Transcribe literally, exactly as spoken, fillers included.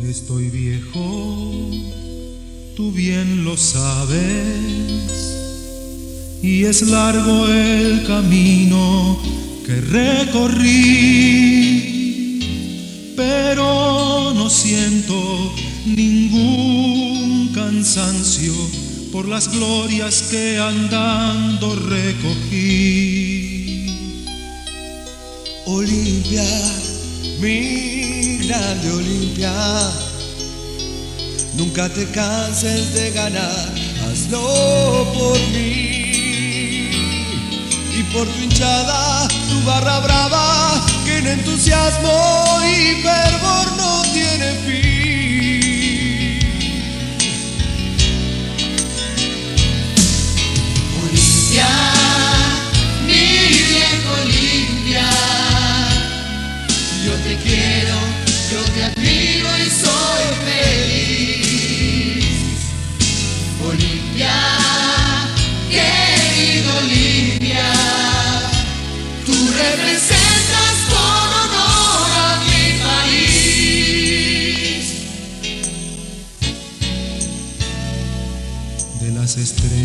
Estoy viejo, tú bien lo sabes, y es largo el camino que recorrí, pero no siento ningún cansancio por las glorias que andando recogí. Olimpia, mi grande Olimpia, nunca te canses de ganar, hazlo por mí y por tu hinchada, tu barra brava, que en entusiasmo y fervor no tiene fin. Olimpia, mi viejo Olimpia, yo te quiero, yo te admiro y soy feliz. Olimpia, querido Olimpia, tú representas con honor a mi país. De las estrellas